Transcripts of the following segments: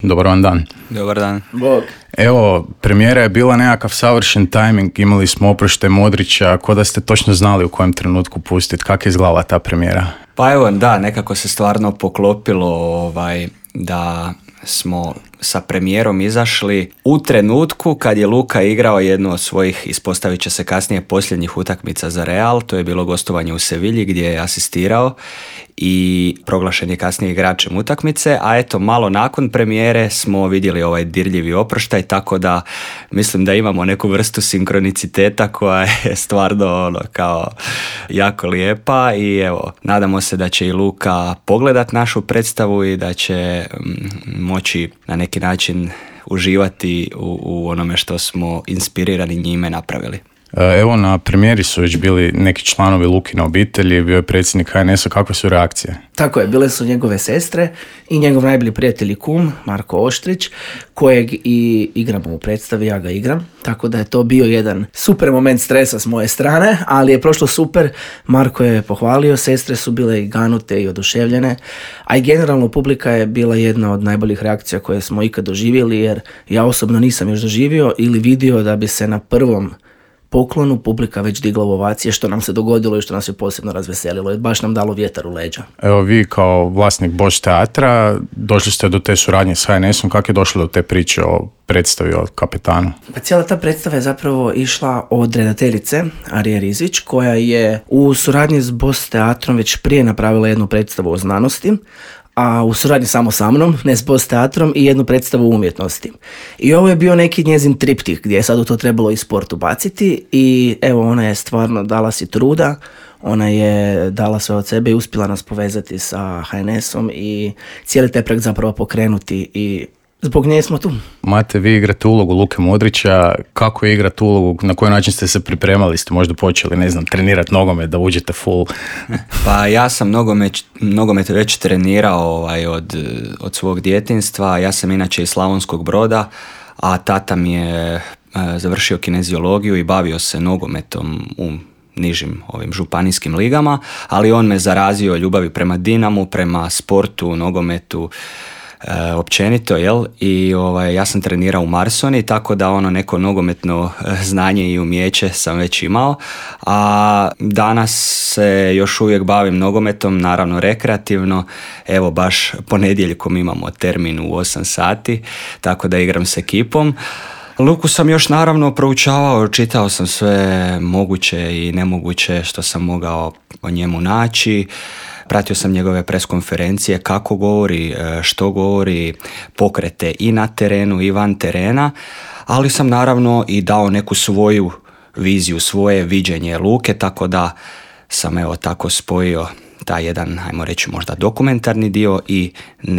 Dobar vam dan. Dobar dan. Bog. Evo, premijera je bila nekakav savršen tajming, imali smo oproštaj Modrića, ko da ste točno znali u kojem trenutku pustiti. Kako je izgledala ta premijera? Pa evo, da, nekako se stvarno poklopilo da smo sa premijerom izašli u trenutku kad je Luka igrao jednu od svojih, ispostavit će se kasnije, posljednjih utakmica za Real. To je bilo gostovanje u Sevilji gdje je asistirao i proglašen je kasnije igračem utakmice, a eto malo nakon premijere smo vidjeli ovaj dirljivi oproštaj, tako da mislim da imamo neku vrstu sinkroniciteta koja je stvarno kao jako lijepa i evo, nadamo se da će i Luka pogledat našu predstavu i da će moći na neki način uživati u onome što smo inspirirani njime napravili. Evo, na premijeri su već bili neki članovi Lukine obitelji, bio je predsjednik HNS-a, kakve su reakcije? Tako je, bile su njegove sestre i njegov najbolji prijatelj i kum, Marko Oštrić, kojeg i igramo u predstavi, ja ga igram, tako da je to bio jedan super moment stresa s moje strane, ali je prošlo super, Marko je pohvalio, sestre su bile i ganute i oduševljene, a i generalno publika je bila jedna od najboljih reakcija koje smo ikad doživjeli, jer ja osobno nisam još doživio ili vidio da bi se na prvom poklonu publika već digla u ovacije, što nam se dogodilo i što nas je posebno razveselilo, jer baš nam dalo vjetar u leđa. Evo, vi kao vlasnik Bož teatra došli ste do te suradnje s HNS-om, kako je došlo do te priče o predstavi o kapetanu? Pa cijela ta predstava je zapravo išla od redateljice Arije Rizvić, koja je u suradnji s Bož teatrom već prije napravila jednu predstavu o znanosti, a u suradnji samo sa mnom, ne s Bož teatrom, i jednu predstavu o umjetnosti. I ovo je bio neki njezin triptih gdje je sad u to trebalo i sport ubaciti i evo, ona je stvarno dala si truda, ona je dala sve od sebe i uspjela nas povezati sa HNS-om i cijeli taj projekt zapravo pokrenuti i zbog nje smo tu. Mate, vi igrate ulogu Luke Modrića, kako je igrati ulogu, na koji način ste se pripremali, ste možda počeli, ne znam, trenirati nogomet da uđete full? Pa ja sam nogomet već trenirao od svog djetinjstva, ja sam inače iz Slavonskog Broda, a tata mi je završio kineziologiju i bavio se nogometom u nižim ovim županijskim ligama, ali on me zarazio ljubavi prema Dinamu, prema sportu, nogometu, općenito, jel? I ja sam trenirao u Marsoni, tako da neko nogometno znanje i umijeće sam već imao, a danas se još uvijek bavim nogometom, naravno rekreativno. Evo, baš ponedjeljkom imamo termin u 8 sati, tako da igram s ekipom. Luku sam još naravno proučavao, čitao sam sve moguće i nemoguće što sam mogao o njemu naći. Pratio sam njegove preskonferencije, kako govori, što govori, pokrete i na terenu i van terena, ali sam naravno i dao neku svoju viziju, svoje viđenje Luke, tako da sam tako spojio taj jedan, ajmo reći, možda dokumentarni dio i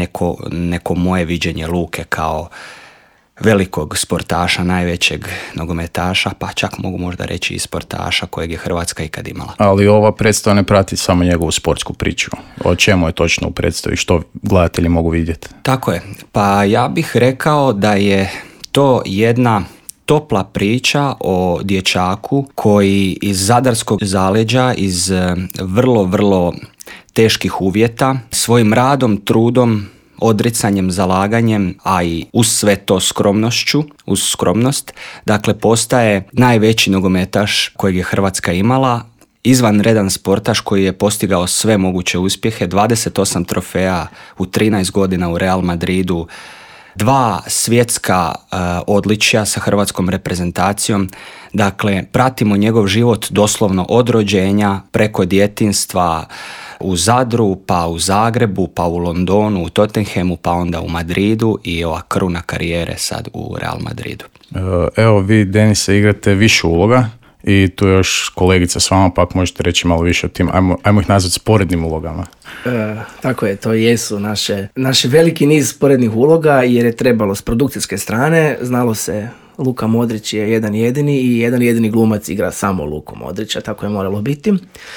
neko moje viđenje Luke kao velikog sportaša, najvećeg nogometaša, pa čak mogu možda reći i sportaša kojeg je Hrvatska ikad imala. Ali ova predstava ne prati samo njegovu sportsku priču. O čemu je točno u predstavi, što gledatelji mogu vidjeti? Tako je. Pa ja bih rekao da je to jedna topla priča o dječaku koji iz zadarskog zaleđa, iz vrlo, vrlo teških uvjeta, svojim radom, trudom, odricanjem, zalaganjem, a i uz sve to uz skromnost, dakle postaje najveći nogometaš kojeg je Hrvatska imala, izvanredan sportaš koji je postigao sve moguće uspjehe, 28 trofeja u 13 godina u Real Madridu, 2 svjetska odličja sa hrvatskom reprezentacijom. Dakle, pratimo njegov život doslovno od rođenja preko djetinjstva, u Zadru, pa u Zagrebu, pa u Londonu, u Tottenhamu, pa onda u Madridu i ova kruna karijere sad u Real Madridu. Evo, vi, Denise, igrate više uloga i tu je još kolegica s vama, pa ako možete reći malo više o tim, ajmo ih nazvati sporednim ulogama. Tako je, to jesu naše veliki niz sporednih uloga, jer je trebalo s produkcijske strane, znalo se Luka Modrić je jedan jedini i jedan jedini glumac igra samo Luku Modrića, tako je moralo biti.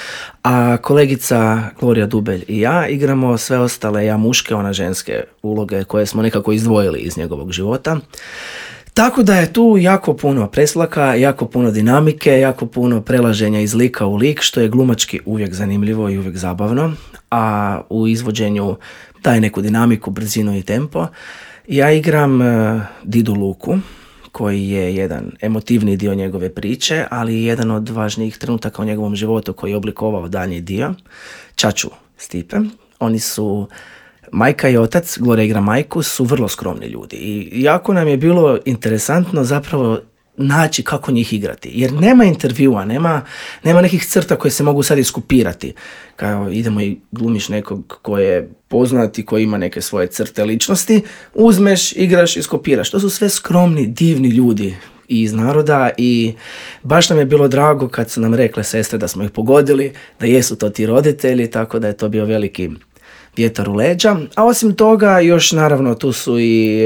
A kolegica Gloria Dubelj i ja igramo sve ostale, ja muške, ona ženske uloge koje smo nekako izdvojili iz njegovog života. Tako da je tu jako puno preslaka, jako puno dinamike, jako puno prelaženja iz lika u lik, što je glumački uvijek zanimljivo i uvijek zabavno, a u izvođenju daje neku dinamiku, brzinu i tempo. Ja igram Didu Luku, koji je jedan emotivni dio njegove priče, ali jedan od važnijih trenutaka u njegovom životu koji je oblikovao daljnji dio. Čaču Stipe. Oni su majka i otac, Gloria igra majku, su vrlo skromni ljudi. I jako nam je bilo interesantno zapravo naći kako njih igrati. Jer nema intervjua, nema nekih crta koje se mogu sad iskopirati. Kao idemo i glumiš nekog ko je poznat i koji ima neke svoje crte ličnosti, uzmeš, igraš, iskopiraš. To su sve skromni, divni ljudi iz naroda i baš nam je bilo drago kad su nam rekle sestre da smo ih pogodili, da jesu to ti roditelji, tako da je to bio veliki vjetar u leđa. A osim toga, još naravno tu su i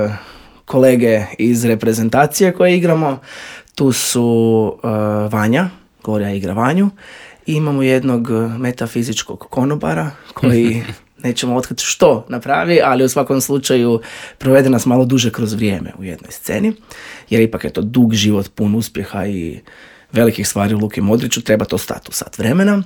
kolege iz reprezentacije koje igramo. Tu su Vanja, Gloria igra Vanju, i imamo jednog metafizičkog konobara koji nećemo otkriti što napravi, ali u svakom slučaju provede nas malo duže kroz vrijeme u jednoj sceni, jer ipak je to dug život, pun uspjeha i velikih stvari u Luki Modriću, treba to stati u sat vremena.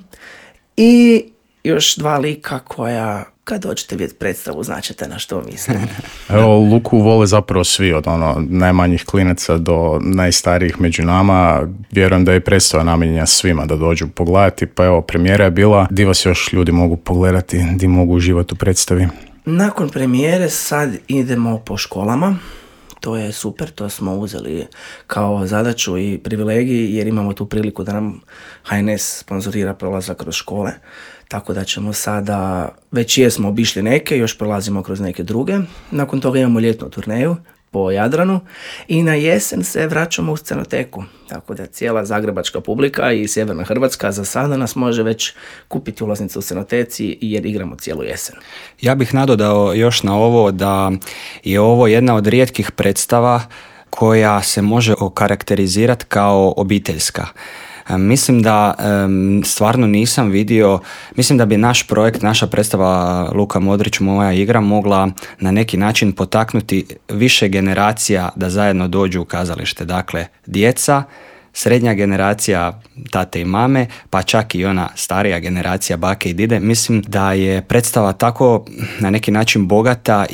I još dva lika koja, kad dođete vidjeti predstavu, značite na što mislim. Evo, Luku vole zapravo svi, od najmanjih klinaca do najstarijih među nama. Vjerujem da je predstava namijenjena svima da dođu pogledati, pa evo, premijera je bila. Di vas još ljudi mogu pogledati, di mogu uživati u predstavi? Nakon premijere sad idemo po školama. To je super, to smo uzeli kao zadaću i privilegij, jer imamo tu priliku da nam HNS sponzorira prolazak kroz škole. Tako da ćemo sada, već jesmo obišli neke, još prolazimo kroz neke druge. Nakon toga imamo ljetnu turneju po Jadranu i na jesen se vraćamo u Scenoteku. Tako da cijela zagrebačka publika i sjeverna Hrvatska za sada nas može već kupiti ulaznicu u Scenoteci jer igramo cijelu jesen. Ja bih nadodao još na ovo da je ovo jedna od rijetkih predstava koja se može okarakterizirati kao obiteljska. Mislim da stvarno nisam vidio, mislim da bi naš projekt, naša predstava Luka Modrić, moja igra, mogla na neki način potaknuti više generacija da zajedno dođu u kazalište. Dakle, djeca, srednja generacija tate i mame, pa čak i ona starija generacija bake i dide. Mislim da je predstava tako na neki način bogata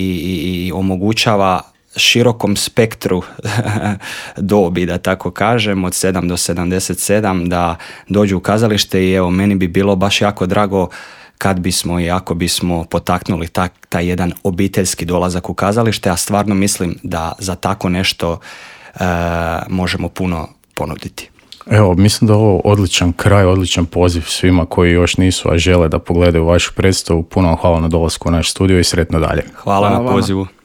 i omogućava širokom spektru dobi, da tako kažem, od 7 do 77, da dođu u kazalište i evo, meni bi bilo baš jako drago kad bismo i ako bismo potaknuli taj jedan obiteljski dolazak u kazalište, a stvarno mislim da za tako nešto možemo puno ponuditi. Evo, mislim da je ovo odličan kraj, odličan poziv svima koji još nisu, a žele da pogledaju vašu predstavu. Puno vam hvala na dolasku u naš studio i sretno dalje. Hvala na pozivu.